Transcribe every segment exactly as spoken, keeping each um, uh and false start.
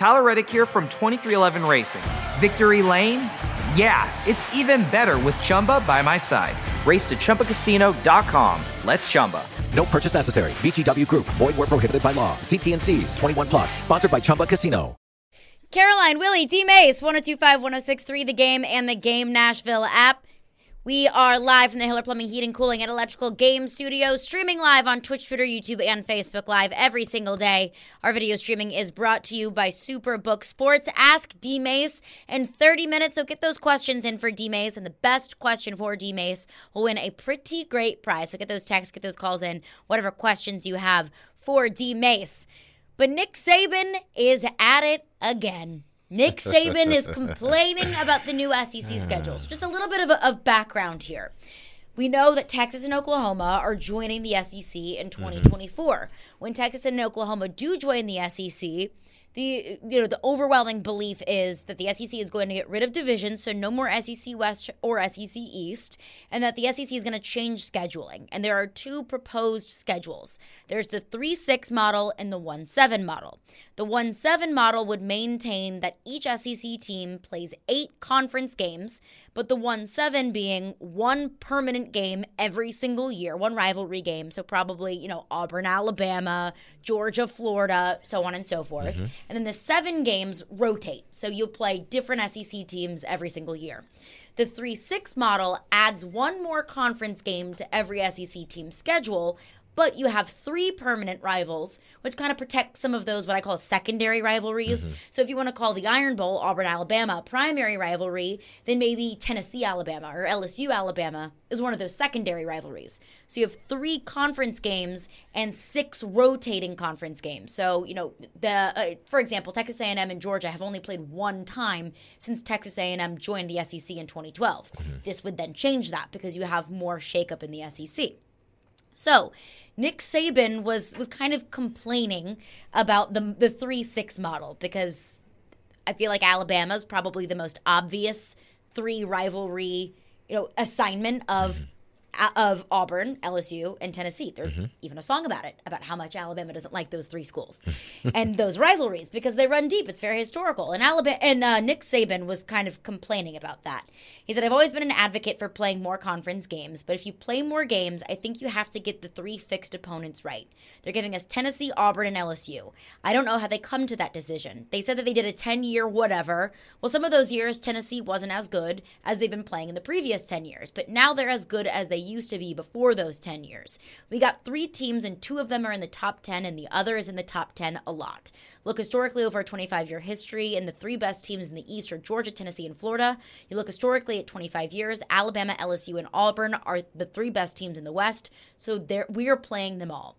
Tyler Reddick here from twenty-three eleven Racing. Victory Lane? Yeah, it's even better with Chumba by my side. Race to Chumba Casino dot com. Let's Chumba. No purchase necessary. V G W Group. Void where prohibited by law. See T and C's. twenty-one plus. Sponsored by Chumba Casino. Caroline, Willie, D-Mace, one oh two five, one oh six three, The Game, and the Game Nashville app. We are live from the Hiller Plumbing, Heating, Cooling, and Electrical Game Studios, streaming live on Twitch, Twitter, YouTube, and Facebook Live every single day. Our video streaming is brought to you by Superbook Sports. Ask D-Mace in thirty minutes, so get those questions in for D-Mace, and the best question for D-Mace will win a pretty great prize. So get those texts, get those calls in, whatever questions you have for D-Mace. But Nick Saban is at it again. Nick Saban is complaining about the new S E C schedules. Just a little bit of, a, of background here. We know that Texas and Oklahoma are joining the S E C in twenty twenty-four. Mm-hmm. When Texas and Oklahoma do join the S E C, the you know the overwhelming belief is that the S E C is going to get rid of divisions, so no more S E C West or S E C East, and that the S E C is going to change scheduling. And there are two proposed schedules. There's the three six model and the one seven model. The one seven model would maintain that each S E C team plays eight conference games, but the one seven being one permanent game every single year, one rivalry game. So probably, you know, Auburn, Alabama, Georgia, Florida, so on and so forth. Mm-hmm. And then the seven games rotate. So you'll play different S E C teams every single year. The three six model adds one more conference game to every S E C team schedule, but you have three permanent rivals, which kind of protects some of those what I call secondary rivalries. Mm-hmm. So if you want to call the Iron Bowl Auburn-Alabama a primary rivalry, then maybe Tennessee-Alabama or L S U-Alabama is one of those secondary rivalries. So you have three conference games and six rotating conference games. So, you know, the uh, for example, Texas A and M and Georgia have only played one time since Texas A and M joined the S E C in twenty twelve. Mm-hmm. This would then change that because you have more shakeup in the S E C. So Nick Saban was was kind of complaining about the the three six model because I feel like Alabama's probably the most obvious three rivalry, you know, assignment of mm-hmm. of Auburn, L S U, and Tennessee. There's mm-hmm. even a song about it, about how much Alabama doesn't like those three schools and those rivalries because they run deep. It's very historical. And Alabama and uh, Nick Saban was kind of complaining about that. He said, I've always been an advocate for playing more conference games, but if you play more games, I think you have to get the three fixed opponents right. They're giving us Tennessee, Auburn, and L S U. I don't know how they come to that decision. They said that they did a ten-year whatever. Well, some of those years, Tennessee wasn't as good as they've been playing in the previous ten years, but now they're as good as they used to be before those ten years. We got three teams, and two of them are in the top ten, and the other is in the top ten a lot. Look historically over a twenty-five-year history, and the three best teams in the East are Georgia, Tennessee, and Florida. You look historically at twenty-five years, Alabama, L S U, and Auburn are the three best teams in the West, so we are playing them all.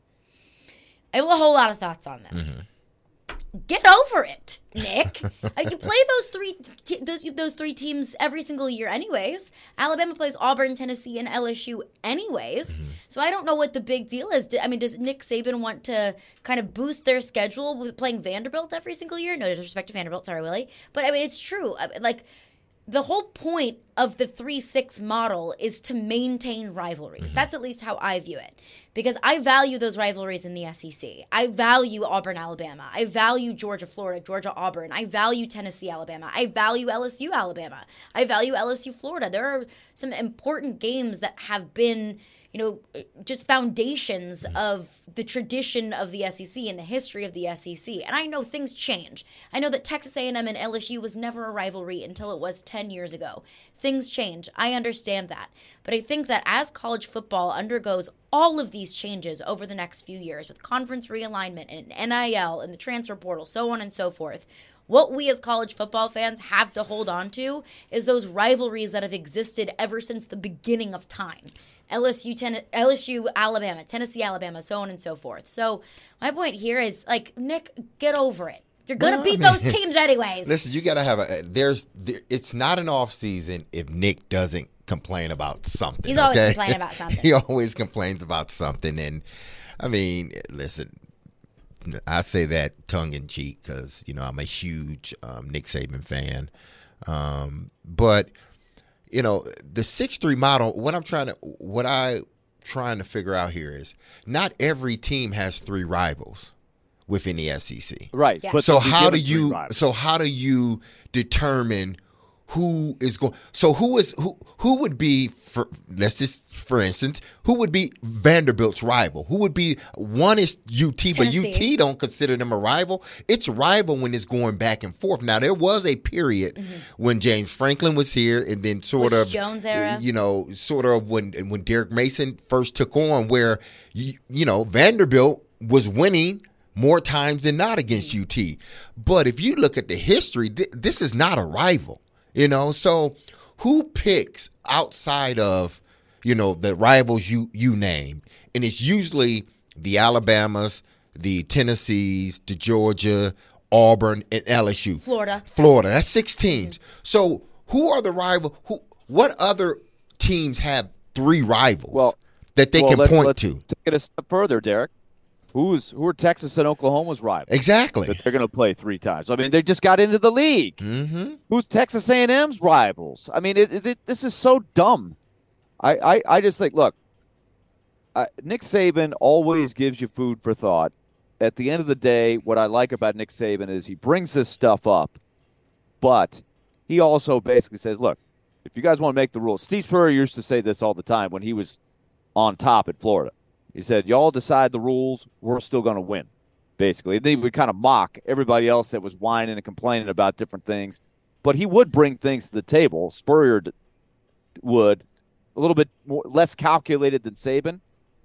I have a whole lot of thoughts on this. Mm-hmm. Get over it, Nick. You play those three t- those those three teams every single year anyways. Alabama plays Auburn, Tennessee, and L S U anyways. Mm-hmm. So I don't know what the big deal is. I mean, does Nick Saban want to kind of boost their schedule with playing Vanderbilt every single year? No disrespect to Vanderbilt. Sorry, Willie. But, I mean, it's true. Like, the whole point of the three six model is to maintain rivalries. Mm-hmm. That's at least how I view it. Because I value those rivalries in the S E C. I value Auburn, Alabama. I value Georgia, Florida, Georgia, Auburn. I value Tennessee, Alabama. I value L S U, Alabama. I value L S U, Florida. There are some important games that have been, you know, just foundations of the tradition of the S E C and the history of the S E C. And I know things change. I know that Texas A and M and L S U was never a rivalry until it was ten years ago. Things change. I understand that. But I think that as college football undergoes all of these changes over the next few years with conference realignment and N I L and the transfer portal, so on and so forth, what we as college football fans have to hold on to is those rivalries that have existed ever since the beginning of time. L S U, ten- L S U, Alabama, Tennessee, Alabama, so on and so forth. So my point here is, like, Nick, get over it. You're going to well, beat I mean, those teams anyways. Listen, you got to have a – there's there, it's not an off season if Nick doesn't complain about something. He's always okay? complaining about something. He always complains about something. And, I mean, listen, I say that tongue-in-cheek because, you know, I'm a huge um, Nick Saban fan. Um, but – You know, the six three model, what I'm trying to what I trying to figure out here is not every team has three rivals. within the S E C. Right. Yeah. But So they'll be how do given three you rivals. so how do you determine who is going so who is who who would be for let's just for instance who would be Vanderbilt's rival? Who would be one is U T, but U Tennessee. T don't consider them a rival. It's a rival when it's going back and forth. Now there was a period Mm-hmm. when James Franklin was here, and then sort Butch of Jones era. you know, sort of when when Derek Mason first took on, where you, you know Vanderbilt was winning more times than not against U T. But if you look at the history, th- this is not a rival, you know. So who picks outside of, you know, the rivals you, you named? And it's usually the Alabamas, the Tennessees, the Georgia, Auburn, and L S U. Florida. Florida. That's six teams. So who are the rival? Who? What other teams have three rivals Well, that they well, can let's, point let's to? Take it a step further, Derek. Who's who are Texas and Oklahoma's rivals? Exactly. That they're going to play three times. I mean, they just got into the league. Mm-hmm. Who's Texas A and M's rivals? I mean, it, it, it, this is so dumb. I, I, I just think, look, I, Nick Saban always gives you food for thought. At the end of the day, what I like about Nick Saban is he brings this stuff up, but he also basically says, look, if you guys want to make the rules, Steve Spurrier used to say this all the time when he was on top at Florida. He said, y'all decide the rules, we're still going to win, basically. And then he would kind of mock everybody else that was whining and complaining about different things. But he would bring things to the table. Spurrier d- would, a little bit more, less calculated than Saban.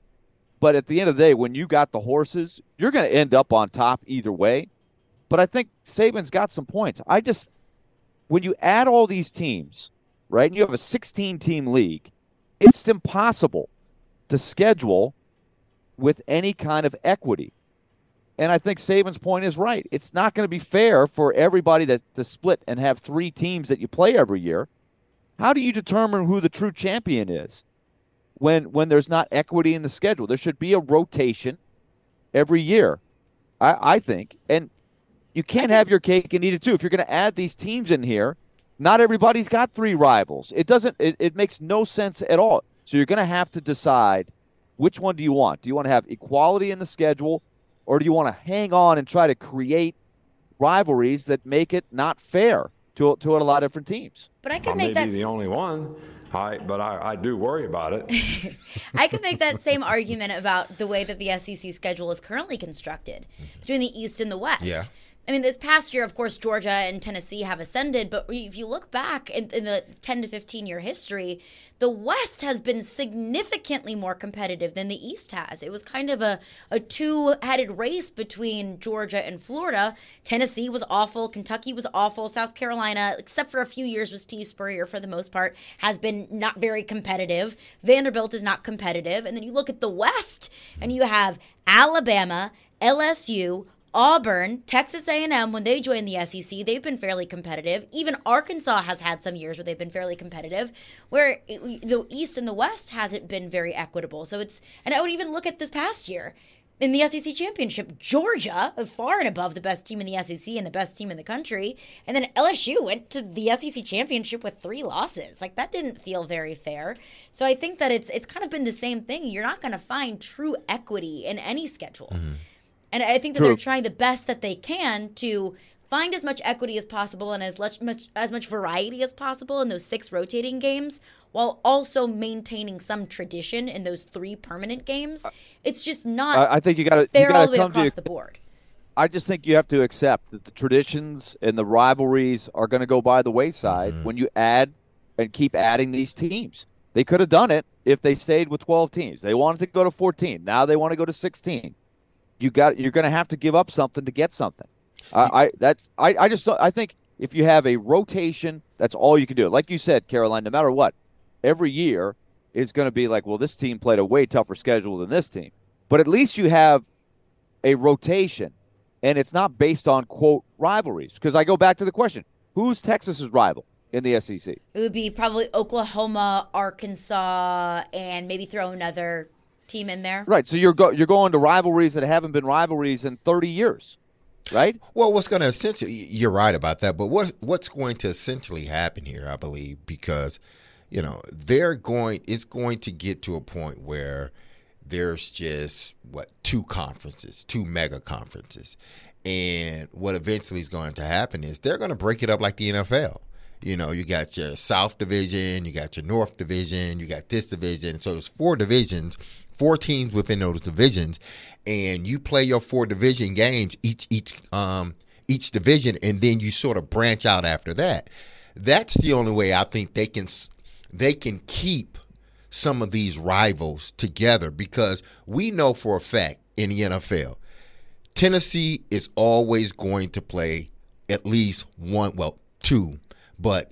But at the end of the day, when you got the horses, you're going to end up on top either way. But I think Saban's got some points. I just, when you add all these teams, right, and you have a sixteen-team league, it's impossible to schedule with any kind of equity. And I think Saban's point is right. It's not going to be fair for everybody to, to split and have three teams that you play every year. How do you determine who the true champion is when when there's not equity in the schedule? There should be a rotation every year, I, I think. And you can't have your cake and eat it too. If you're going to add these teams in here, not everybody's got three rivals. It doesn't. It, it makes no sense at all. So you're going to have to decide, which one do you want? Do you want to have equality in the schedule, or do you want to hang on and try to create rivalries that make it not fair to to a lot of different teams? But I I could may make that be the only one, I, but I, I do worry about it. I could make that same argument about the way that the S E C schedule is currently constructed between the East and the West. Yeah. I mean, this past year, of course, Georgia and Tennessee have ascended, but if you look back in, in the ten to fifteen year history, the West has been significantly more competitive than the East has. It was kind of a, a two-headed race between Georgia and Florida. Tennessee was awful. Kentucky was awful. South Carolina, except for a few years with Steve Spurrier for the most part, has been not very competitive. Vanderbilt is not competitive. And then you look at the West, and you have Alabama, L S U, Auburn, Texas A and M, when they joined the S E C, they've been fairly competitive. Even Arkansas has had some years where they've been fairly competitive, where it, the East and the West hasn't been very equitable. So it's, and I would even look at this past year in the S E C championship, Georgia, far and above the best team in the S E C and the best team in the country, and then L S U went to the S E C championship with three losses. Like, that didn't feel very fair. So I think that it's it's kind of been the same thing. You're not going to find true equity in any schedule. Mm-hmm. And I think that True. they're trying the best that they can to find as much equity as possible and as much, much as much variety as possible in those six rotating games, while also maintaining some tradition in those three permanent games. It's just not I, I think you got to fair you all got the to way come to across the board. I just think you have to accept that the traditions and the rivalries are going to go by the wayside Mm-hmm. when you add and keep adding these teams. They could have done it if they stayed with twelve teams. They wanted to go to fourteen. Now they want to go to sixteen. You got you're going to have to give up something to get something. I, I that I, I just don't, I think if you have a rotation, that's all you can do. Like you said, Caroline, no matter what, every year is going to be like, well, this team played a way tougher schedule than this team. But at least you have a rotation, and it's not based on, quote, rivalries. Because I go back to the question, who's Texas's rival in the S E C? It would be probably Oklahoma, Arkansas, and maybe throw another team in there. Right, so you're go, you're going to rivalries that haven't been rivalries in thirty years, right? Well, what's going to essentially, you're right about that, but what what's going to essentially happen here, I believe, because, you know, they're going, it's going to get to a point where there's just, what, two conferences, two mega conferences. And what eventually is going to happen is they're going to break it up like the N F L. You know, you got your South Division, you got your North Division, you got this division. So there's four divisions, four teams within those divisions, and you play your four division games each each um each division, and then you sort of branch out after that. That's the only way I think they can they can keep some of these rivals together, because we know for a fact in the N F L, Tennessee is always going to play at least one, well, two, but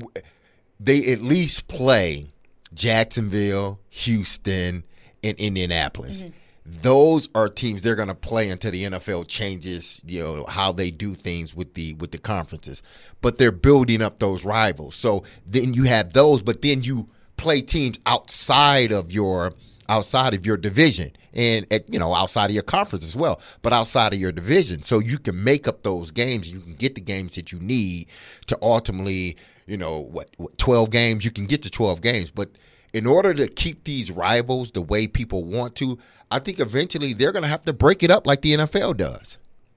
they at least play Jacksonville, Houston, and Indianapolis. Mm-hmm. Those are teams they're going to play until the N F L changes, you know, how they do things with the with the conferences. But they're building up those rivals. So then you have those, but then you play teams outside of your outside of your division, and at, you know, outside of your conference as well, but outside of your division. So you can make up those games. You can get the games that you need to ultimately, you know, what, what twelve games. You can get to twelve games, but in order to keep these rivals the way people want to, I think eventually they're going to have to break it up like the N F L does.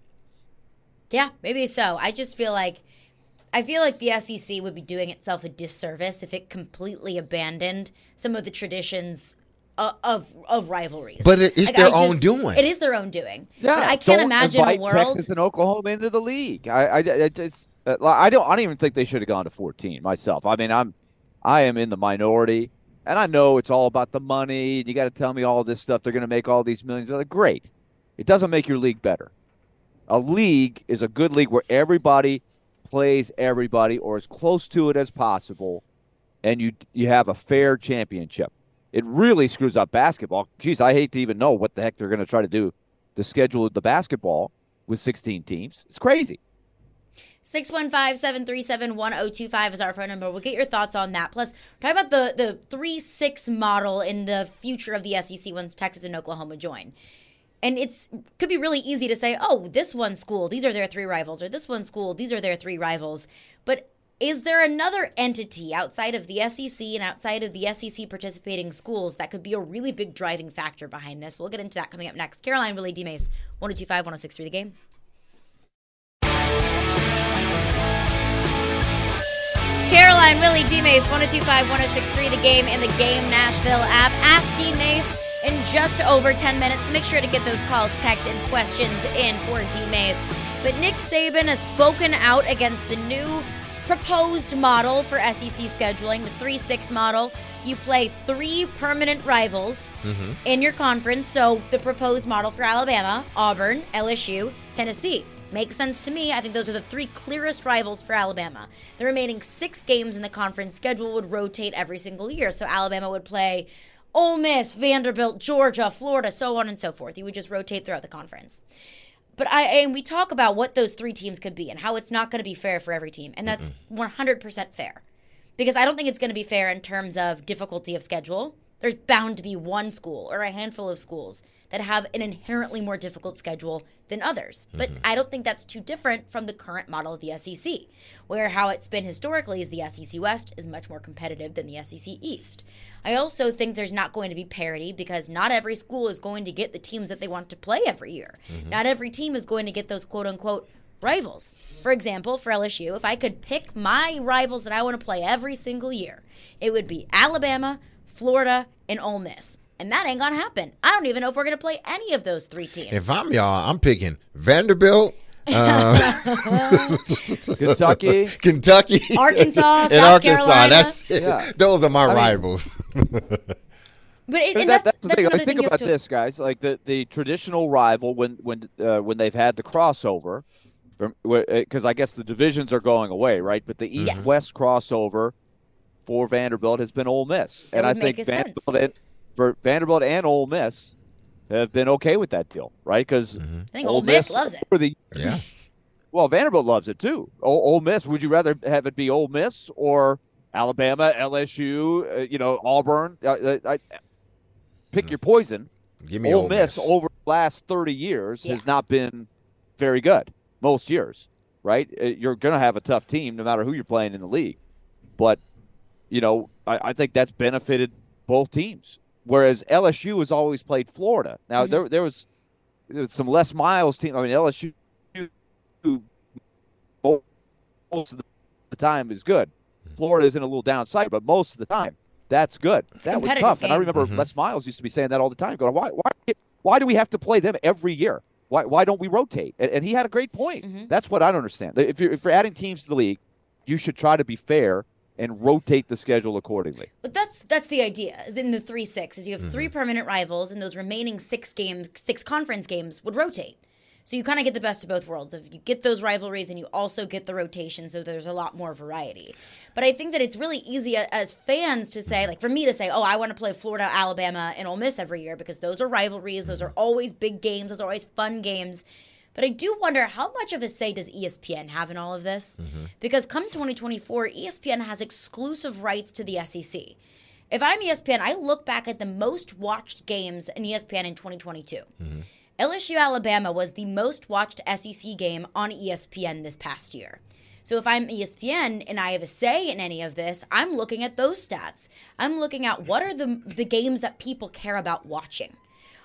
Yeah, maybe so. I just feel like I feel like the S E C would be doing itself a disservice if it completely abandoned some of the traditions of of, of rivalries. But it is like, their just, own doing. It is their own doing. Yeah, but I can't don't imagine invite a world. Texas and Oklahoma into the league. I, I, I just, uh, I don't, I don't even think they should have gone to fourteen myself. I mean, I'm, I am in the minority. And I know it's all about the money. You got to tell me all this stuff. They're going to make all these millions. Like, great. It doesn't make your league better. A league is a good league where everybody plays everybody or as close to it as possible, and you you have a fair championship. It really screws up basketball. Geez, I hate to even know what the heck they're going to try to do to schedule the basketball with sixteen teams. It's crazy. six one five, seven three seven, one oh two five is our phone number. We'll get your thoughts on that. Plus, talk about the the three six model in the future of the S E C once Texas and Oklahoma join. And it's could be really easy to say, oh, this one school, these are their three rivals, or this one school, these are their three rivals. But is there another entity outside of the S E C and outside of the S E C participating schools that could be a really big driving factor behind this? We'll get into that coming up next. Caroline, Willie, D. Mace, one oh two five, one oh six three, The Game. Caroline, Willie, D. Mace, one oh two five, one oh six three, The Game, and the Game Nashville app. Ask D. Mace in just over ten minutes. Make sure to get those calls, texts, and questions in for D. Mace. But Nick Saban has spoken out against the new proposed model for S E C scheduling, the three six model. You play three permanent rivals mm-hmm. in your conference. So the proposed model for Alabama, Auburn, L S U, Tennessee. Makes sense to me. I think those are the three clearest rivals for Alabama. The remaining six games in the conference schedule would rotate every single year. So Alabama would play Ole Miss, Vanderbilt, Georgia, Florida, so on and so forth. You would just rotate throughout the conference. But I and we talk about what those three teams could be and how it's not going to be fair for every team. And that's mm-hmm. one hundred percent fair. Because I don't think it's going to be fair in terms of difficulty of schedule. There's bound to be one school or a handful of schools that have an inherently more difficult schedule than others. But mm-hmm. I don't think that's too different from the current model of the S E C, where how it's been historically is the S E C West is much more competitive than the S E C East. I also think there's not going to be parity because not every school is going to get the teams that they want to play every year. Mm-hmm. Not every team is going to get those quote-unquote rivals. For example, for L S U, if I could pick my rivals that I want to play every single year, it would be Alabama, Florida, and Ole Miss. And that ain't going to happen. I don't even know if we're going to play any of those three teams. If I'm y'all, I'm picking Vanderbilt, uh, Kentucky, Kentucky, Arkansas, and South Arkansas. Carolina. That's yeah. Those are my I mean, rivals. But, it, and that, that's, that's the that's thing. Like, thing think about to... this, guys. Like the, the traditional rival when when uh, when they've had the crossover, because I guess the divisions are going away, right? But the East-West yes. crossover for Vanderbilt has been Ole Miss, that and I think Vanderbilt and, for Vanderbilt and Ole Miss have been okay with that deal, right? Because mm-hmm. I think Ole, Ole Miss, Miss loves it. The, yeah. Well, Vanderbilt loves it too. Ole, Ole Miss. Would you rather have it be Ole Miss or Alabama, L S U, uh, you know, Auburn? Uh, uh, I, pick your poison. Give me Ole Ole Miss. Miss. Over the last thirty years yeah. has not been very good. Most years, right? You're going to have a tough team no matter who you're playing in the league. But, you know, I, I think that's benefited both teams. whereas L S U has always played Florida. Now, Mm-hmm. there there was, there was some Les Miles team. I mean, L S U most of the time is good. Florida is in a little downside, but most of the time, that's good. It's a that was competitive tough. And I game. remember Mhm. Les Miles used to be saying that all the time, going, why, why, why do we have to play them every year? Why, why don't we rotate? And, and he had a great point. Mm-hmm. That's what I don't understand. If you're, if you're adding teams to the league, you should try to be fair and rotate the schedule accordingly. But that's that's the idea. Is in the three six, is you have Mm-hmm. three permanent rivals, and those remaining six games, six conference games would rotate. So you kind of get the best of both worlds. If you get those rivalries and you also get the rotation, so there's a lot more variety. But I think that it's really easy a- as fans to say, like for me to say, oh, I want to play Florida, Alabama, and Ole Miss every year because those are rivalries. Those are always big games. Those are always fun games. But I do wonder how much of a say does E S P N have in all of this? Because come twenty twenty-four, E S P N has exclusive rights to the S E C. If I'm E S P N, I look back at the most watched games in E S P N in twenty twenty-two. L S U Alabama was the most watched S E C game on E S P N this past year. So if I'm E S P N and I have a say in any of this, I'm looking at those stats. I'm looking at what are the the games that people care about watching.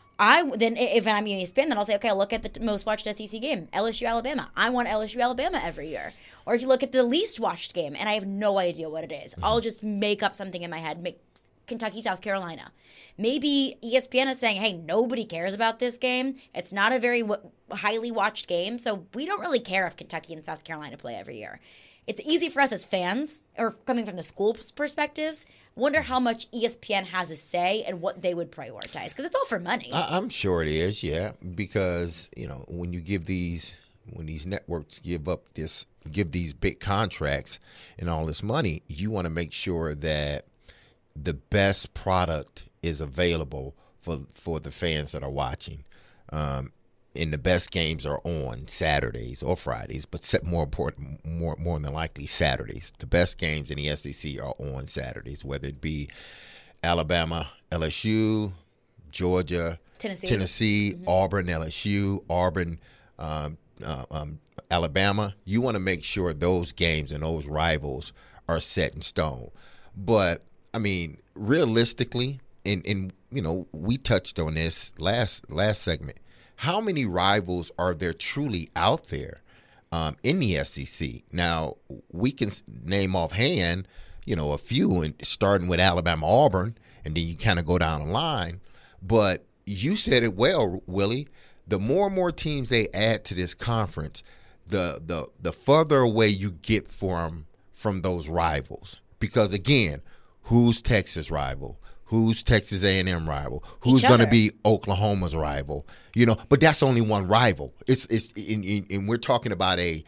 I then if I'm E S P N, then I'll say, okay, I'll look at the most watched S E C game, L S U Alabama. I want L S U Alabama every year. Or if you look at the least watched game, and I have no idea what it is, I'll just make up something in my head, make Kentucky, South Carolina. Maybe E S P N is saying, hey, nobody cares about this game. It's not a very w- highly watched game, so we don't really care if Kentucky and South Carolina play every year. It's easy for us as fans, or coming from the school's perspectives, wonder how much E S P N has a say and what they would prioritize, because it's all for money. I, I'm sure it is, yeah, because you know when you give these when these networks give up this give these big contracts and all this money, you want to make sure that the best product is available for for the fans that are watching. Um, and the best games are on Saturdays or Fridays, but set more important, more more than likely Saturdays. The best games in the S E C are on Saturdays, whether it be Alabama, L S U, Georgia, Tennessee, Tennessee, mm-hmm. Auburn, L S U, Auburn, um, uh, um, Alabama. You want to make sure those games and those rivals are set in stone. But I mean, realistically, and and you know, we touched on this last last segment. How many rivals are there truly out there um, in the S E C? Now, we can name offhand, you know, a few, and starting with Alabama, Auburn, and then you kind of go down the line. But you said it well, Willie. The more and more teams they add to this conference, the the the further away you get from from those rivals. Because again, who's Texas' rival? Who's Texas A and M rival? Who's going to be Oklahoma's rival? You know, but that's only one rival. It's it's in, in, and we're talking about a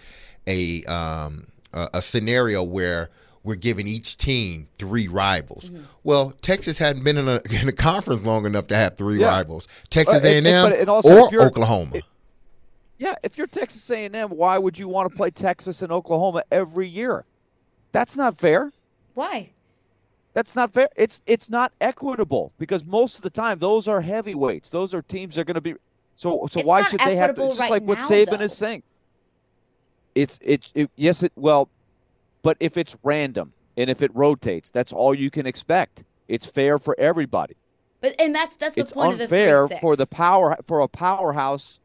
a um a, a scenario where we're giving each team three rivals. Mm-hmm. Well, Texas hadn't been in a, in a conference long enough to have three yeah. rivals. Texas uh, A and M and, and or Oklahoma. It, yeah, if you're Texas A and M, why would you want to play Texas and Oklahoma every year? That's not fair. Why? That's not fair. It's it's not equitable because most of the time those are heavyweights. Those are teams that are going to be so. So it's why should they have to? It's just right like what now, Saban though. is saying. It's it, it yes it well, but if it's random and if it rotates, that's all you can expect. It's fair for everybody. But and that's that's the it's point of the unfair three six. for the power for a powerhouse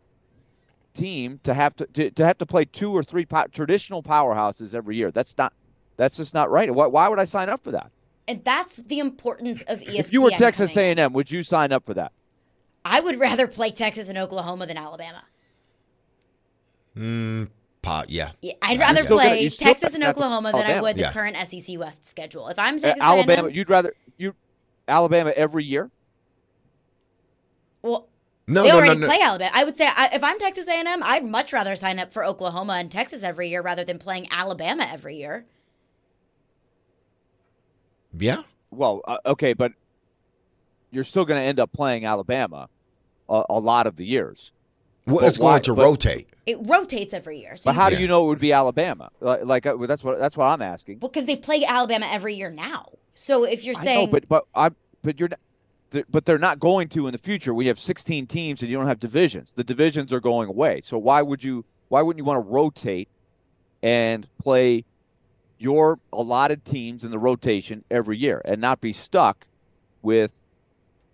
team to have to to, to have to play two or three po- traditional powerhouses every year. That's not that's just not right. Why, why would I sign up for that? And that's the importance of E S P N. If you were Texas A and M, would you sign up for that? I would rather play Texas and Oklahoma than Alabama. Mm, pot, yeah. yeah I'd rather still play gonna, Texas and Oklahoma than Alabama. I would the yeah. current S E C West schedule. If I'm Texas uh, Alabama, A and M, you'd rather you Alabama every year? Well, no, they no, already no, no. play Alabama. I would say I, if I'm Texas A and M, I'd much rather sign up for Oklahoma and Texas every year rather than playing Alabama every year. Yeah. Well, uh, okay, but you're still going to end up playing Alabama a, a lot of the years. Well, but it's going why, to but, rotate. It rotates every year. So but how yeah. do you know it would be Alabama? Like, like uh, that's what that's what I'm asking. Because they play Alabama every year now. So if you're I saying, know, but but I but you're. Not, But they're not going to in the future. We have sixteen teams, and you don't have divisions. The divisions are going away. So why would you? Why wouldn't you want to rotate and play your allotted teams in the rotation every year and not be stuck with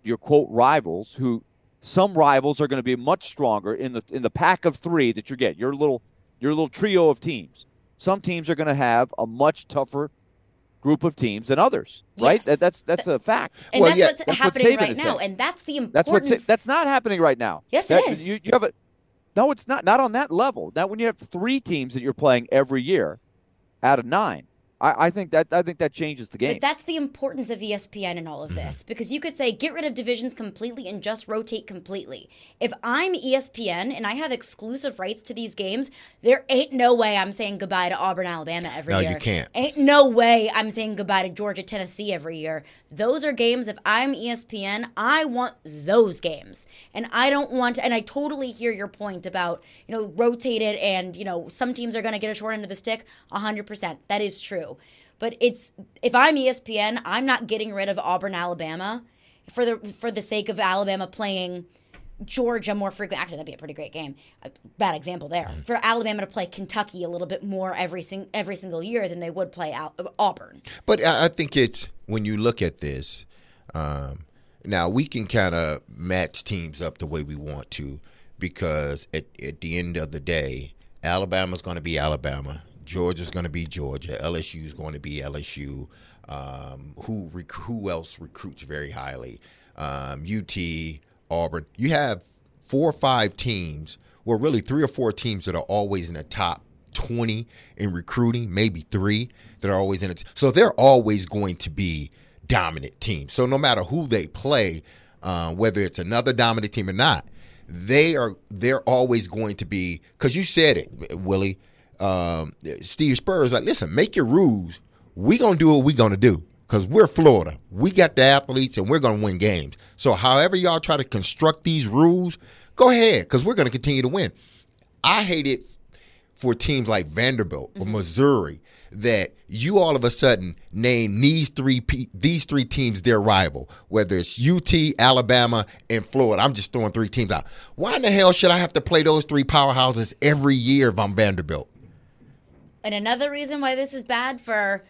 your quote rivals, who some rivals are going to be much stronger in the in the pack of three that you get, your little your little trio of teams. Some teams are going to have a much tougher group of teams than others, right? Yes. That, that's that's a fact. And Well, that's yeah, what's that's happening what Saban right is now, saying. and that's the That's importance. what that's not happening right now. Yes, it that, is. You, you have a, no, it's not. Not on that level. Now, when you have three teams that you're playing every year out of nine, I, I think that I think that changes the game. But that's the importance of E S P N in all of this, because you could say get rid of divisions completely and just rotate completely. If I'm E S P N and I have exclusive rights to these games, there ain't no way I'm saying goodbye to Auburn, Alabama every No, year. you can't. Ain't no way I'm saying goodbye to Georgia, Tennessee every year. Those are games, if I'm E S P N, I want those games. And I don't want to, and I totally hear your point about, you know, rotate it and, you know, some teams are going to get a short end of the stick. one hundred percent. That is true. But it's, if I'm E S P N, I'm not getting rid of Auburn, Alabama for the for the sake of Alabama playing Georgia more frequent. Actually, that'd be a pretty great game. A bad example there. For Alabama to play Kentucky a little bit more every sing, every single year than they would play Al- Auburn. But I I think it's, when you look at this, um, now we can kind of match teams up the way we want to, because at, at the end of the day, Alabama's going to be Alabama. Georgia's going to be Georgia. L S U's going to be L S U. Um, who rec- who else recruits very highly? Um, U T, Auburn. You have four or five teams, well, really three or four teams that are always in the top twenty in recruiting, maybe three that are always in it. So they're always going to be dominant teams. So no matter who they play, uh, whether it's another dominant team or not, they are they're always going to be, because you said it, Willie. Um, Steve Spurrier like, listen, make your rules. We're going to do what we're going to do, because we're Florida. We got the athletes, and we're going to win games. So however y'all try to construct these rules, go ahead, because we're going to continue to win. I hate it for teams like Vanderbilt or Missouri that you all of a sudden name these three these three teams their rival, whether it's U T, Alabama, and Florida. I'm just throwing three teams out. Why in the hell should I have to play those three powerhouses every year if I'm Vanderbilt? And another reason why this is bad for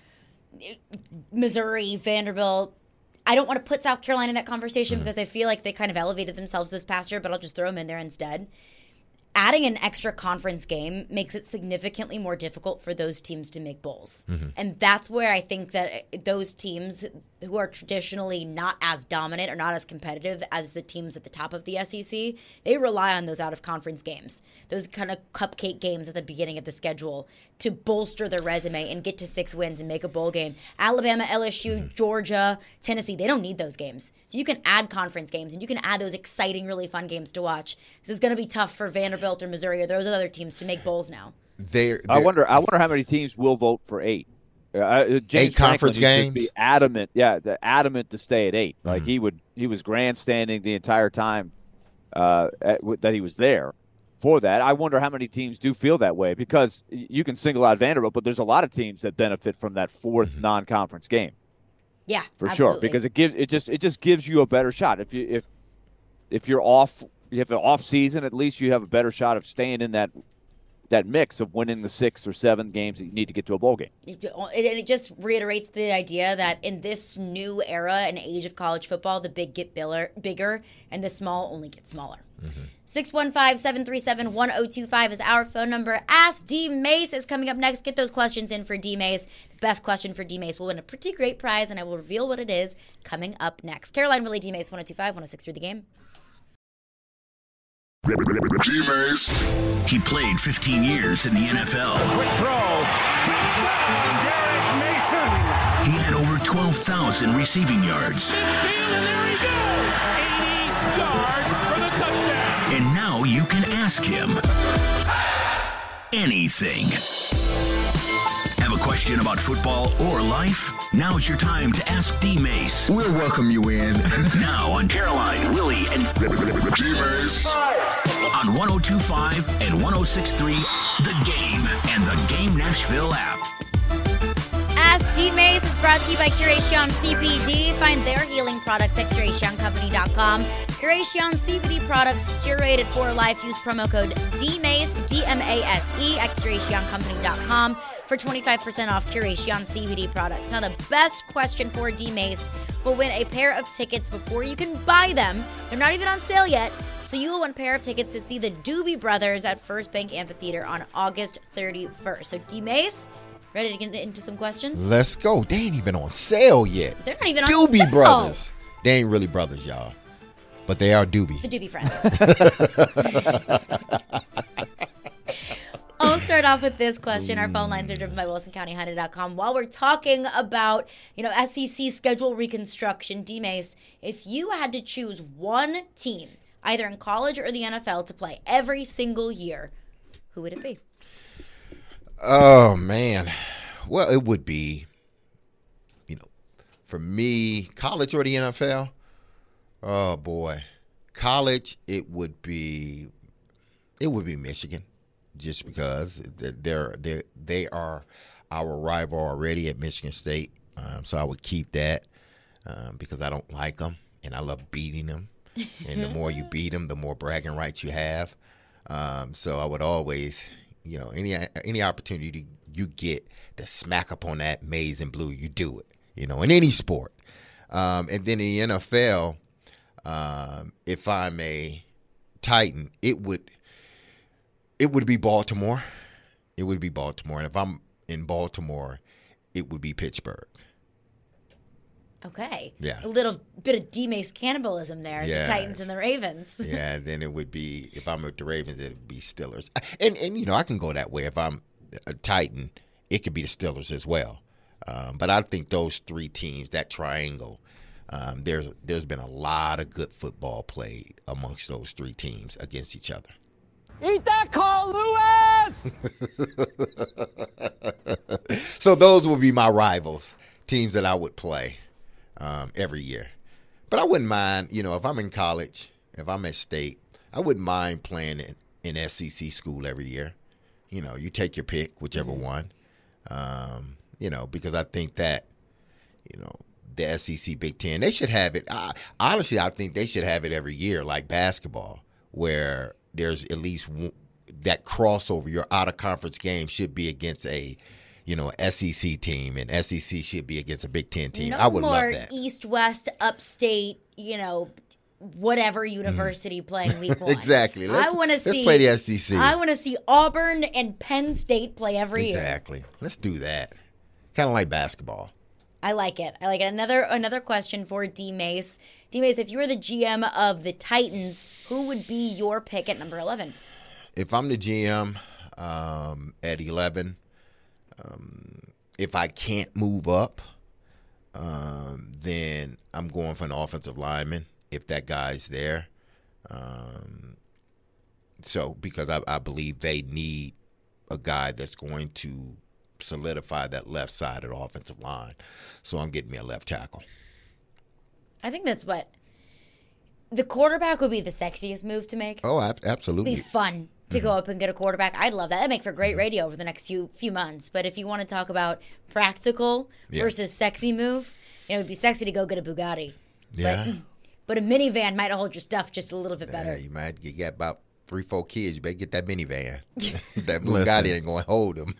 Missouri, Vanderbilt, I don't want to put South Carolina in that conversation mm-hmm. because I feel like they kind of elevated themselves this past year, but I'll just throw them in there instead. Adding an extra conference game makes it significantly more difficult for those teams to make bowls. Mm-hmm. And that's where I think that those teams who are traditionally not as dominant or not as competitive as the teams at the top of the S E C, they rely on those out-of-conference games, those kind of cupcake games at the beginning of the schedule to bolster their resume and get to six wins and make a bowl game. Alabama, L S U, mm-hmm. Georgia, Tennessee, they don't need those games. So you can add conference games and you can add those exciting, really fun games to watch. This is going to be tough for Vanderbilt or Missouri or those other teams to make bowls now. They're, they're, I wonder. I wonder how many teams will vote for eight. Uh, James eight conference Franklin games. Be adamant, yeah, the, adamant to stay at eight. Like mm-hmm. he would, he was grandstanding the entire time uh, at, that he was there for that. I wonder how many teams do feel that way, because you can single out Vanderbilt, but there's a lot of teams that benefit from that fourth mm-hmm. non-conference game. Yeah, for absolutely. sure, because it gives it just it just gives you a better shot. If you if if you're off, you have an off season, at least you have a better shot of staying in that. that mix of winning the six or seven games that you need to get to a bowl game. And it just reiterates the idea that in this new era and age of college football, the big get bigger and the small only get smaller. Mm-hmm. six one five, seven three seven, one oh two five is our phone number. Ask D. Mace is coming up next. Get those questions in for D. Mace. The best question for D. Mace will win a pretty great prize, and I will reveal what it is coming up next. Caroline Willie, D. Mace, one oh two five, one oh six through the game. G-Mace. He played fifteen years in the N F L. Quick throw. Touchdown, Derek Mason. He had over twelve thousand receiving yards. Midfield, and there he goes. eighty yards for the touchdown. And now you can ask him anything. Have a question about football or life? Now's your time to ask D. Mace. We'll welcome you in. Now on Caroline, Willie, and G-Mace. On one oh two point five and one oh six point three, The Game and the Game Nashville app. Ask D. Mace is brought to you by Curation C B D. Find their healing products at curation company dot com. Curation C B D products curated for life. Use promo code D M A C E, D M A S E at curation company dot com for twenty-five percent off Curation C B D products. Now, the best question for D-Mace will win a pair of tickets before you can buy them. They're not even on sale yet. So you will win a pair of tickets to see the Doobie Brothers at First Bank Amphitheater on August thirty-first. So D-Mace, ready to get into some questions? Let's go. They ain't even on sale yet. They're not even on Doobie sale. Brothers. They ain't really brothers, y'all. But they are Doobie. The Doobie Friends. I'll start off with this question. Our phone lines are driven by Wilson County Honda dot com. While we're talking about, you know, S E C schedule reconstruction, D-Mace, if you had to choose one team, either in college or the N F L, to play every single year, who would it be? Oh, man. Well, it would be, you know, for me, college or the N F L? Oh, boy. College, it would be, it would be Michigan. Just because they're they they are our rival already at Michigan State, um, so I would keep that um, because I don't like them and I love beating them. And the more you beat them, the more bragging rights you have. Um, so I would always, you know, any any opportunity you get to smack up on that maize and blue, you do it. You know, in any sport. Um, and then in the N F L, um, if I'm a Titan, it would. It would be Baltimore. It would be Baltimore. And if I'm in Baltimore, it would be Pittsburgh. Okay. Yeah. A little bit of D-Mace cannibalism there, yeah. the Titans and the Ravens. Yeah, then it would be, if I'm with the Ravens, it would be Steelers. And, and you know, I can go that way. If I'm a Titan, it could be the Steelers as well. Um, but I think those three teams, that triangle, um, there's there's been a lot of good football played amongst those three teams against each other. Eat that, Carl Lewis! So those would be my rivals, teams that I would play um, every year. But I wouldn't mind, you know, if I'm in college, if I'm at state, I wouldn't mind playing in, in S E C school every year. You know, you take your pick, whichever mm-hmm. one. Um, you know, because I think that, you know, the S E C Big Ten, they should have it. I, honestly, I think they should have it every year, like basketball, where there's at least one, that crossover. Your out-of-conference game should be against a, you know, S E C team, and S E C should be against a Big Ten team. No I would more love that. East, West, Upstate, you know, whatever university mm. playing week one. Exactly. Let's, I want to see. Let's play the S E C. I want to see Auburn and Penn State play every exactly. year. Exactly. Let's do that. Kind of like basketball. I like it. I like it. Another another question for D-Mace. D-Mace, if you were the G M of the Titans, who would be your pick at number eleven? If I'm the G M um, at eleven, um, if I can't move up, um, then I'm going for an offensive lineman if that guy's there. Um, so because I, I believe they need a guy that's going to solidify that left side of the offensive line. So I'm getting me a left tackle. I think that's what the quarterback would be the sexiest move to make. Oh, ab- absolutely. It'd be fun to mm-hmm. go up and get a quarterback. I'd love that. That'd make for great radio over the next few few months. But if you want to talk about practical yeah. versus sexy move, you know, it'd be sexy to go get a Bugatti. Yeah. But, but a minivan might hold your stuff just a little bit better. Yeah, you might you got about three, four kids. You better get that minivan. That Bugatti ain't going to hold them.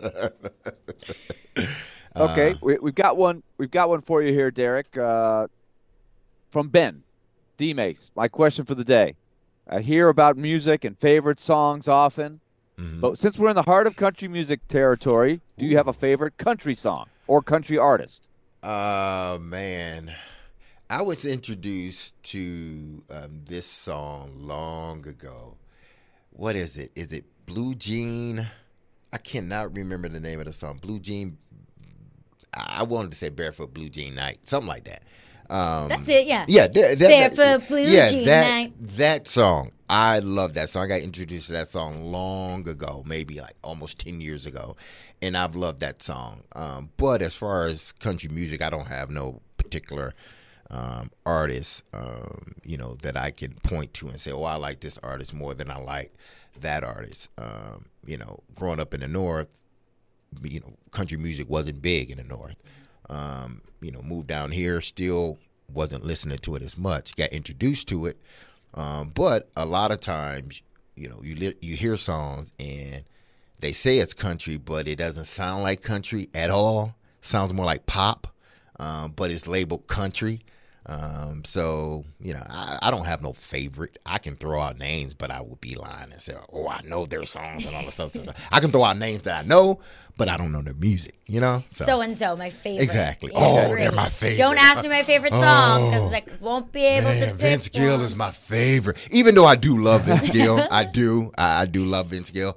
Okay, uh, we, we've got one. We've got one for you here, Derek. Uh, from Ben, D-Mace. My question for the day: I hear about music and favorite songs often, mm-hmm. but since we're in the heart of country music territory, do you have a favorite country song or country artist? Uh, man, I was introduced to um, this song long ago. What is it? Is it Blue Jean? I cannot remember the name of the song. Blue Jean. I wanted to say Barefoot Blue Jean Night, something like that. Um, That's it, yeah. Yeah, that, that, Barefoot Blue yeah, Jean that, Night. That song, I love that song. I got introduced to that song long ago, maybe like almost ten years ago, and I've loved that song. Um, but as far as country music, I don't have no particular um, artist, um, you know, that I can point to and say, oh, I like this artist more than I like that artist. Um, you know, growing up in the North, you know, country music wasn't big in the North. Um, you know, moved down here, still wasn't listening to it as much. Got introduced to it, um, but a lot of times, you know, you li- you hear songs and they say it's country, but it doesn't sound like country at all. Sounds more like pop, um, but it's labeled country. Um, so, you know, I, I don't have no favorite. I can throw out names, but I would be lying and say, oh, I know their songs and all this stuff. I can throw out names that I know, but I don't know their music, you know? So and so, my favorite. Exactly. Yeah, oh, great. They're my favorite. Don't ask me my favorite song because oh, I won't be able man, to pick Vince Gill one. is my favorite. Even though I do love Vince Gill. I do. I, I do love Vince Gill.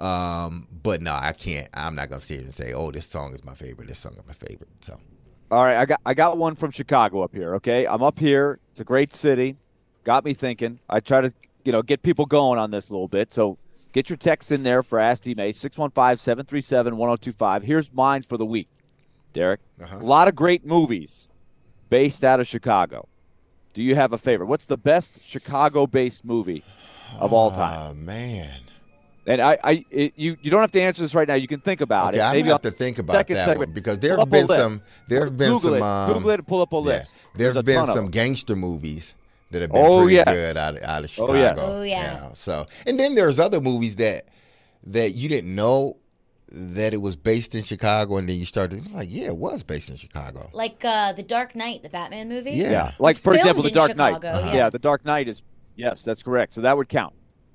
Um, but no, I can't. I'm not going to sit here and say, oh, this song is my favorite. This song is my favorite. So. All right, I got I got one from Chicago up here, okay? I'm up here. It's a great city. Got me thinking. I try to, you know, get people going on this a little bit. So get your text in there for Ask D-May, six one five, seven three seven, one oh two five. Here's mine for the week, Derek. Uh-huh. A lot of great movies based out of Chicago. Do you have a favorite? What's the best Chicago-based movie of all time? Oh, man. And I, I it, you, you don't have to answer this right now. You can think about okay, it. I Maybe have on to think about second that segment. one because there Pull have up a been list. some. There have been Google some. it. Um, Google it and pull up a list. Yeah, there There's a have been ton of some them. gangster movies that have been Oh, pretty yes. good out of, out of Chicago. Oh, yes. Oh, yeah. You know, so, and then there's other movies that that you didn't know that it was based in Chicago, and then you started like, yeah, it was based in Chicago. Like uh, The Dark Knight, the Batman movie. Yeah. Yeah, like It's for example, filmed The in Dark Knight. Chicago, Yeah. yeah. The Dark Knight is yes, that's correct. So that would count.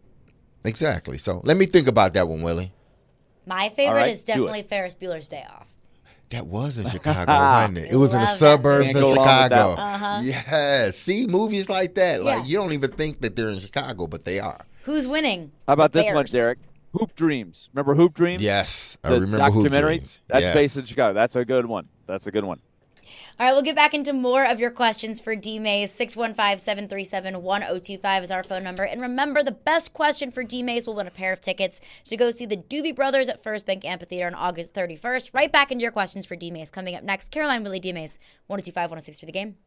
Exactly. So let me think about that one, Willie. My favorite right, is do it. definitely Ferris Bueller's Day Off. That was in Chicago, wasn't it? It was in the Love that suburbs movie. of Can't go wrong with that Chicago. one. Uh-huh. Yeah. See, movies like that. Yeah. Like, you don't even think that they're in Chicago, but they are. Who's winning? How about The this one, Bears. Derek? Hoop Dreams. Remember Hoop Dreams? Yes. I The remember Hoop documentary? Dreams. That's yes. based in Chicago. That's a good one. That's a good one. All right, we'll get back into more of your questions for D-Maze. six one five, seven three seven, one oh two five is our phone number. And remember, the best question for D-Maze will win a pair of tickets to go see the Doobie Brothers at First Bank Amphitheater on August thirty-first. Right back into your questions for D-Maze. Coming up next, Caroline Willie D-Maze, one oh two five, one oh six for the game.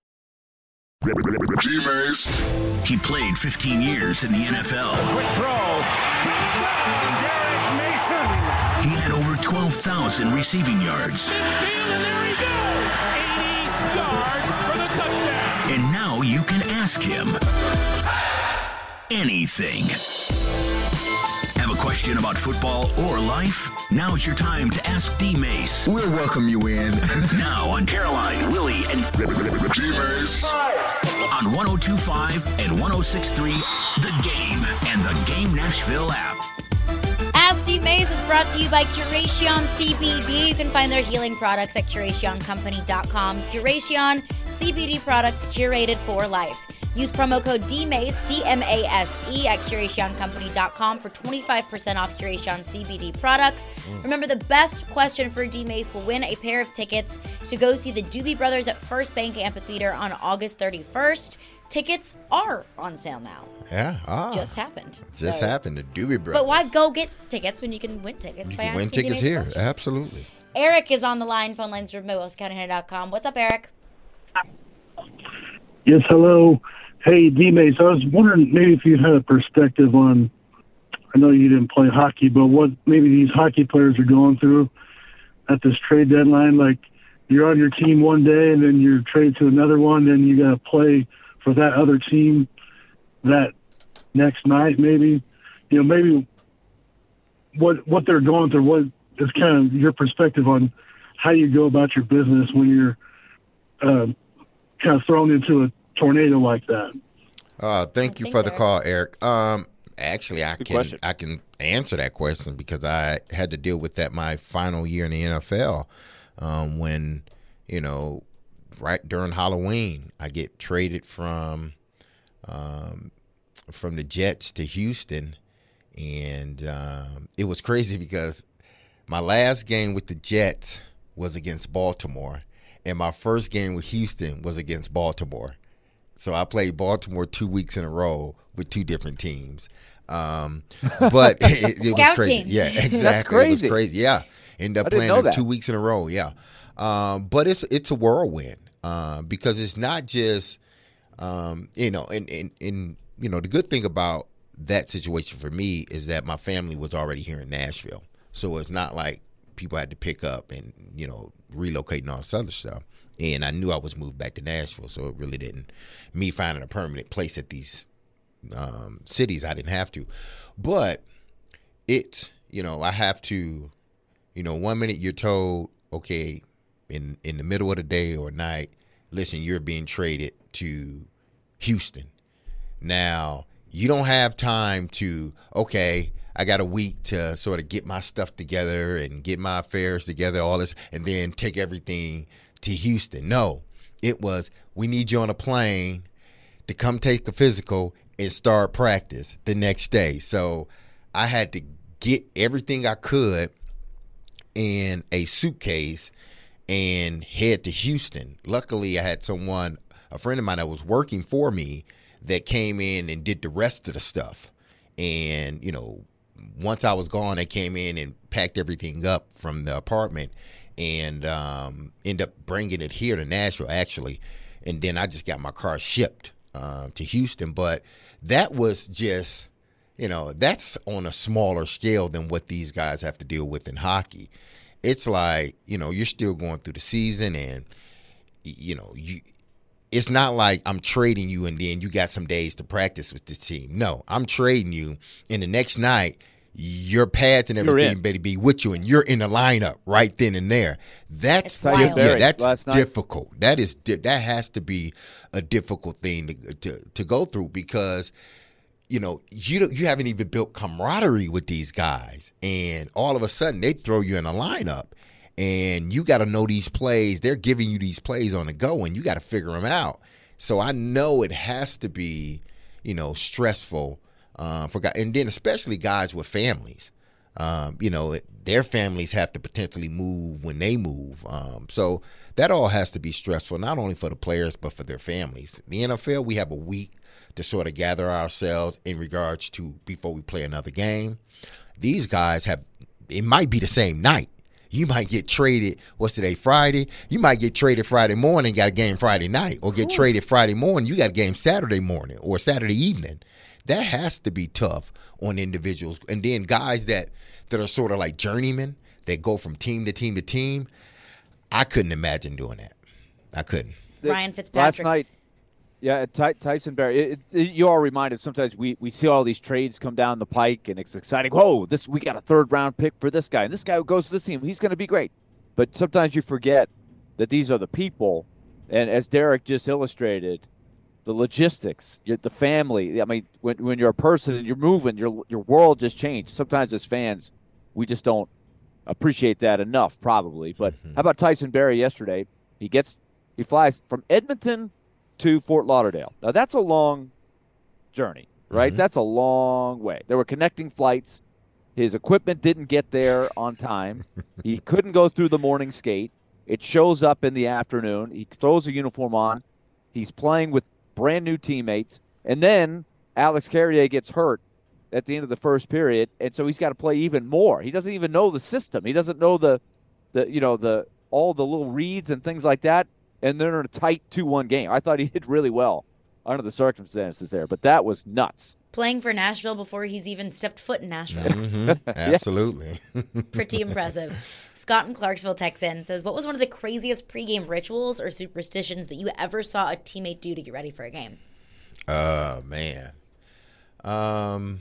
D-Maze. He played fifteen years in the N F L. Quick throw. Touchdown, Derek Mason. He had over twelve thousand receiving yards. Midfield, and there he goes. eighty yards for the touchdown. And now you can ask him anything. Have a question about football or life? Now's your time to ask D-Mace. We'll welcome you in. Now on Caroline, Willie, and D-Maze. on one oh two point five and one oh six point three, The Game and the Game Nashville app. Ask D-Maze is brought to you by Curation C B D. You can find their healing products at curation company dot com. Curation C B D products curated for life. Use promo code D-Mace, D M A S E, at curation company dot com for twenty-five percent off Curation C B D products. Remember, the best question for D-Mace will win a pair of tickets to go see the Doobie Brothers at First Bank Amphitheater on August thirty-first. Tickets are on sale now. Yeah. Ah, Just happened. Just So- happened. The Doobie Brothers. But why go get tickets when you can win tickets You by can win asking tickets D-Mace a here. question? Absolutely. Eric is on the line. Phone lines from Milwaukee County Hunter dot com. What's up, Eric? Yes, hello. Hey, D-Mace, I was wondering maybe if you had a perspective on, I know you didn't play hockey, but what maybe these hockey players are going through at this trade deadline. Like, you're on your team one day and then you're traded to another one, then you got to play for that other team that next night maybe. You know, maybe what what they're going through, what is kind of your perspective on how you go about your business when you're uh, kind of thrown into a tornado like that. Uh, thank you thanks, for the Eric. call, Eric. Um, actually, I Good can question. I can answer that question because I had to deal with that my final year in the N F L. Um, when you know, right during Halloween, I get traded from um, from the Jets to Houston, and um, it was crazy because my last game with the Jets was against Baltimore, and my first game with Houston was against Baltimore. So I played Baltimore two weeks in a row with two different teams. Um, but it, it was Scout crazy. team. Yeah, exactly. That's It crazy. was crazy. Yeah. Ended up I didn't playing know them that. two weeks in a row. Yeah. Um, but it's it's a whirlwind uh, because it's not just, um, you know, and, and, and, you know, the good thing about that situation for me is that my family was already here in Nashville. So it's not like people had to pick up and, you know, relocate and all this other stuff. And I knew I was moved back to Nashville, so it really didn't, me finding a permanent place at these um, cities, I didn't have to. But it, you know, I have to, you know, one minute you're told, okay, in in the middle of the day or night, listen, you're being traded to Houston. Now, you don't have time to, okay, I got a week to sort of get my stuff together and get my affairs together, all this, and then take everything to Houston. No, it was, we need you on a plane to come take a physical and start practice the next day. So I had to get everything I could in a suitcase and head to Houston. Luckily, I had someone, a friend of mine that was working for me, that came in and did the rest of the stuff. And, you know, once I was gone, they came in and packed everything up from the apartment and um, ended up bringing it here to Nashville, actually. And then I just got my car shipped uh, to Houston. But that was just, you know, that's on a smaller scale than what these guys have to deal with in hockey. It's like, you know, you're still going through the season and, you know, you – it's not like I'm trading you and then you got some days to practice with the team. No, I'm trading you, and the next night your pads and everything better be with you, and you're in the lineup right then and there. That's diff- yeah, that's difficult. That is that has to be a difficult thing to, to to go through because you know you you haven't even built camaraderie with these guys, and all of a sudden they throw you in a lineup. And you got to know these plays. They're giving you these plays on the go, and you got to figure them out. So I know it has to be, you know, stressful uh, for guys, and then especially guys with families. Um, you know, their families have to potentially move when they move. Um, so that all has to be stressful, not only for the players but for their families. The N F L, we have a week to sort of gather ourselves in regards to before we play another game. These guys have, it might be the same night. You might get traded, what's today, Friday? You might get traded Friday morning, got a game Friday night, or get cool. traded Friday morning, you got a game Saturday morning or Saturday evening. That has to be tough on individuals. And then guys that, that are sort of like journeymen, that go from team to team to team, I couldn't imagine doing that. I couldn't. Ryan Fitzpatrick. Last night, yeah, Ty- Tyson Barrie, it, it, you are reminded sometimes we, we see all these trades come down the pike, and it's exciting. Whoa, this we got a third-round pick for this guy, and this guy who goes to this team, he's going to be great. But sometimes you forget that these are the people, and as Derek just illustrated, the logistics, the family. I mean, when when you're a person and you're moving, your your world just changed. Sometimes as fans, we just don't appreciate that enough, probably. But mm-hmm. how about Tyson Barrie yesterday? He gets he flies from Edmonton to Fort Lauderdale. Now, that's a long journey, right? Mm-hmm. That's a long way. There were connecting flights. His equipment didn't get there on time. He couldn't go through the morning skate. It shows up in the afternoon. He throws a uniform on. He's playing with brand-new teammates. And then Alex Carrier gets hurt at the end of the first period, and so he's got to play even more. He doesn't even know the system. He doesn't know the, the you know, the all the little reads and things like that. And they're in a tight two one game. I thought he did really well under the circumstances there, but that was nuts. Playing for Nashville before he's even stepped foot in Nashville. Mm-hmm. Absolutely. Pretty impressive. Scott in Clarksville texts in, says, what was one of the craziest pregame rituals or superstitions that you ever saw a teammate do to get ready for a game? Uh, man. Um,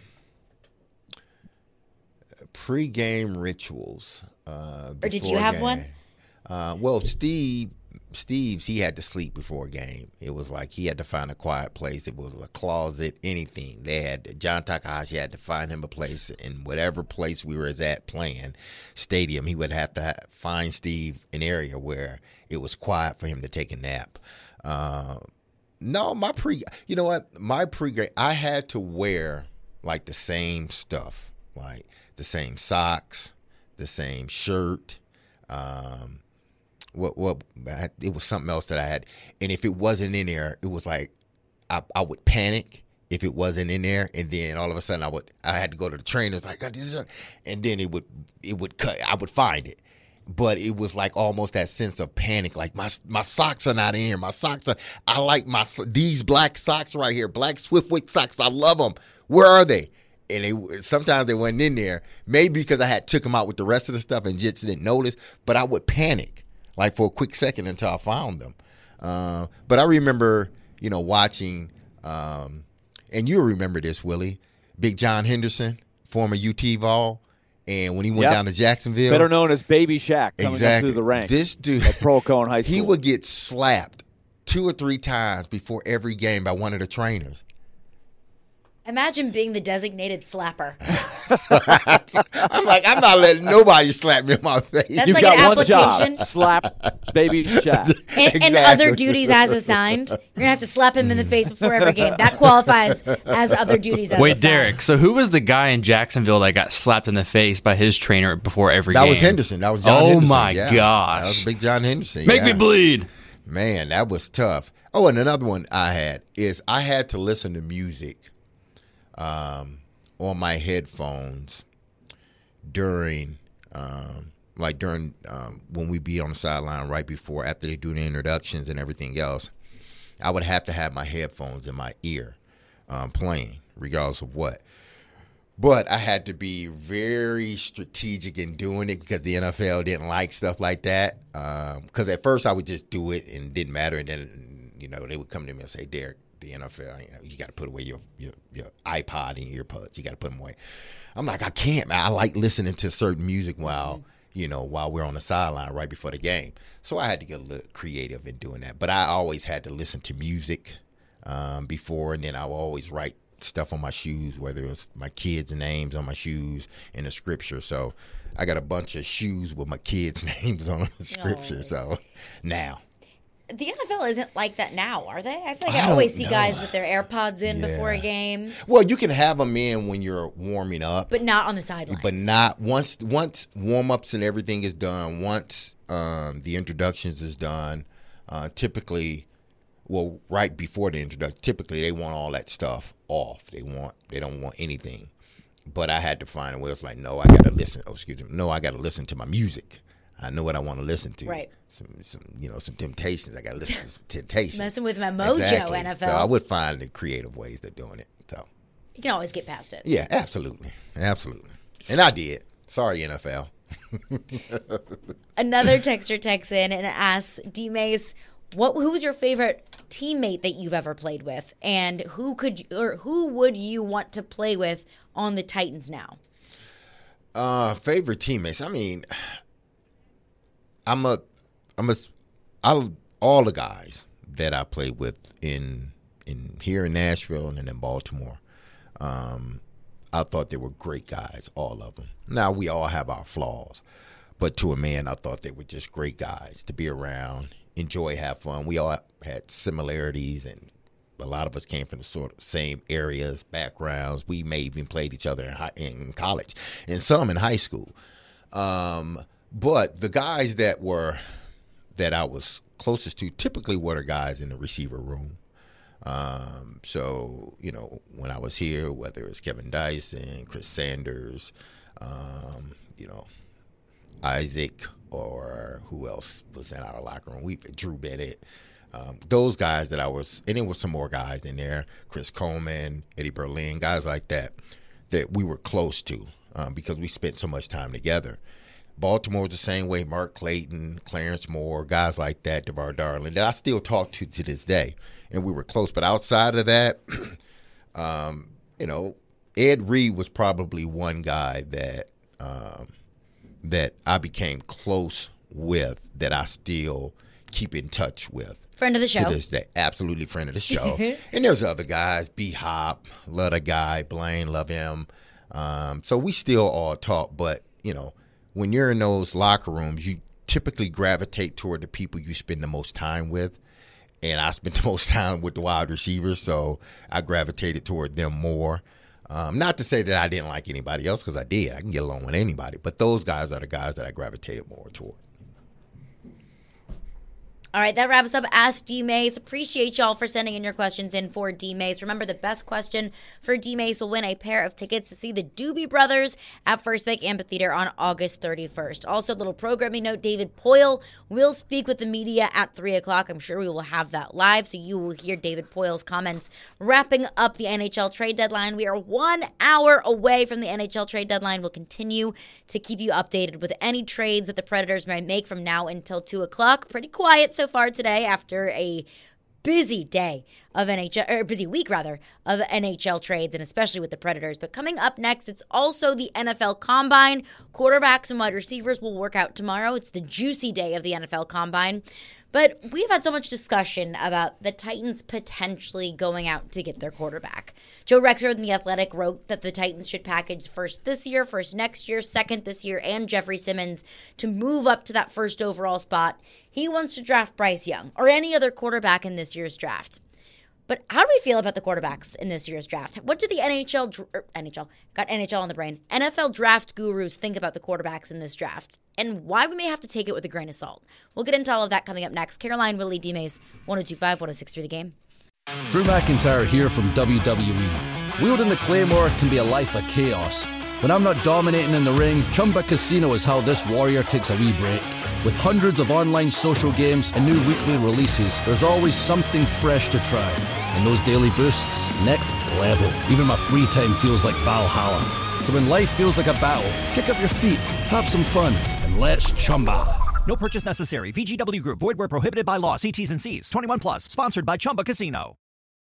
pregame rituals. Uh, or did you have game. one? Uh, well, Steve... Steve's, he had to sleep before a game. It was like he had to find a quiet place. It was a closet, anything. They had John Takahashi had to find him a place in whatever place we were at playing stadium. He would have to ha- find Steve an area where it was quiet for him to take a nap. Uh, no, my pre, you know what? My pregame, I had to wear like the same stuff, like the same socks, the same shirt. Um, What what it was something else that I had, and if it wasn't in there, it was like I, I would panic if it wasn't in there, and then all of a sudden I would I had to go to the trainers like, and then it would it would cut I would find it, but it was like almost that sense of panic, like my my socks are not in here, my socks are I like my these black socks right here, black Swiftwick socks, I love them. Where are they? And they sometimes they weren't in there, maybe because I had took them out with the rest of the stuff and just didn't notice, but I would panic. Like for a quick second until I found them. Uh, but I remember, you know, watching, um, and you remember this, Willie, Big John Henderson, former U T Vol, And when he went Yep. down to Jacksonville, better known as Baby Shaq, coming exactly. up through the ranks. This dude, at Pearl-Cohn High School. he would get slapped two or three times before every game by one of the trainers. Imagine being the designated slapper. I'm like, I'm not letting nobody slap me in my face. That's You've like got an one application. job: slap Baby Shaq. And, and Exactly. other duties as assigned. You're going to have to slap him in the face before every game. That qualifies as other duties as Wait, assigned. Derek, so who was the guy in Jacksonville that got slapped in the face by his trainer before every That game? was Henderson. That was John oh, Henderson. my yeah. gosh. That was Big John Henderson. Make yeah. me bleed. Man, that was tough. Oh, and another one I had is I had to listen to music um, on my headphones during, um, like during um, when we be on the sideline right before, after they do the introductions and everything else. I would have to have my headphones in my ear um, playing, regardless of what. But I had to be very strategic in doing it because the N F L didn't like stuff like that. Because um, at first I would just do it and it didn't matter. And then, you know, they would come to me and say, Derek, the N F L, you know, you got to put away your, your, your iPod and your earbuds. You got to put them away. I'm like, I can't, man. I like listening to certain music while, you know, while we're on the sideline right before the game. So I had to get a little creative in doing that. But I always had to listen to music um, before, and then I would always write stuff on my shoes, whether it's my kids' names on my shoes in the scripture. So I got a bunch of shoes with my kids' names on the scripture. Oh. So now. The N F L isn't like that now, are they? I feel like I I, always don't see know. guys with their AirPods in Yeah. before a game, Well, you can have them in when you're warming up. but not on the sidelines. But not once once warm ups and everything is done. Once um, the introductions is done, uh, typically, well, right before the introduction, typically they want all that stuff off. They want they don't want anything. But I had to find a way. It's like, no, I got to listen. Oh, excuse me. No, I got to listen to my music. I know what I want to listen to. Right. Some, some, you know, some Temptations. I got to listen to some Temptations. Messing with my mojo, Exactly. N F L. So I would find the creative ways of doing it. So. You can always get past it. Yeah, absolutely, absolutely, and I did. Sorry, N F L. Another texter texts in and asks, D Mace, what who was your favorite teammate that you've ever played with, and who could or who would you want to play with on the Titans now? Uh, favorite teammates. I mean, I'm a, I'm a, I all the guys that I played with in in here in Nashville and then in Baltimore. Um, I thought they were great guys, all of them. Now we all have our flaws, but to a man, I thought they were just great guys to be around, enjoy, have fun. We all had similarities, and a lot of us came from the sort of same areas, backgrounds. We may even played each other in, high, in college, and some in high school. Um, but the guys that were that I was closest to typically were the guys in the receiver room. Um, so, you know, when I was here, whether it's Kevin Dyson, Chris Sanders, um, you know, Isaac, or who else was in our locker room? We Drew Bennett. Um, those guys that I was, and there were some more guys in there, Chris Coleman, Eddie Berlin, guys like that, that we were close to um, because we spent so much time together. Baltimore was the same way. Mark Clayton, Clarence Moore, guys like that, DeVar Darling, that I still talk to to this day. And we were close. But outside of that, um, you know, Ed Reed was probably one guy that um, that I became close with, that I still keep in touch with. Friend of the show. To this day. Absolutely friend of the show. And there's other guys, B-Hop, love the guy, Blaine, love him. Um, so we still all talk. But, you know, when you're in those locker rooms, you typically gravitate toward the people you spend the most time with. And I spent the most time with the wide receivers, so I gravitated toward them more. Um, not to say that I didn't like anybody else, because I did. I can get along with anybody. But those guys are the guys that I gravitated more toward. All right, that wraps up Ask D Mace. Appreciate y'all for sending in your questions in for D Mace. Remember, the best question for D Mace will win a pair of tickets to see the Doobie Brothers at First Bank Amphitheater on August thirty-first. Also, a little programming note, David Poyle will speak with the media at three o'clock. I'm sure we will have that live, so you will hear David Poyle's comments wrapping up the N H L trade deadline. We are one hour away from the N H L trade deadline. We'll continue to keep you updated with any trades that the Predators may make from now until two o'clock. Pretty quiet so far today after a busy day of N H L, or busy week rather, of N H L trades, and especially with the Predators. But coming up next, it's also the N F L Combine. Quarterbacks and wide receivers will work out tomorrow. It's the juicy day of the N F L Combine. But we've had so much discussion about the Titans potentially going out to get their quarterback. Joe Rexrode in The Athletic wrote that the Titans should package first this year, first next year, second this year, and Jeffrey Simmons to move up to that first overall spot. He wants to draft Bryce Young or any other quarterback in this year's draft. But how do we feel about the quarterbacks in this year's draft? What do the N H L, er, N H L, got N H L on the brain, N F L draft gurus think about the quarterbacks in this draft? And why we may have to take it with a grain of salt? We'll get into all of that coming up next. Caroline, Willie, D-Mace, one oh two five, one oh six three The Game. Drew McIntyre here from W W E. Wielding the Claymore can be a life of chaos. When I'm not dominating in the ring, Chumba Casino is how this warrior takes a wee break. With hundreds of online social games and new weekly releases, there's always something fresh to try. And those daily boosts, next level. Even my free time feels like Valhalla. So when life feels like a battle, kick up your feet, have some fun, and let's Chumba. No purchase necessary. V G W Group. Void where prohibited by law. See T's and C's. twenty-one plus. Sponsored by Chumba Casino.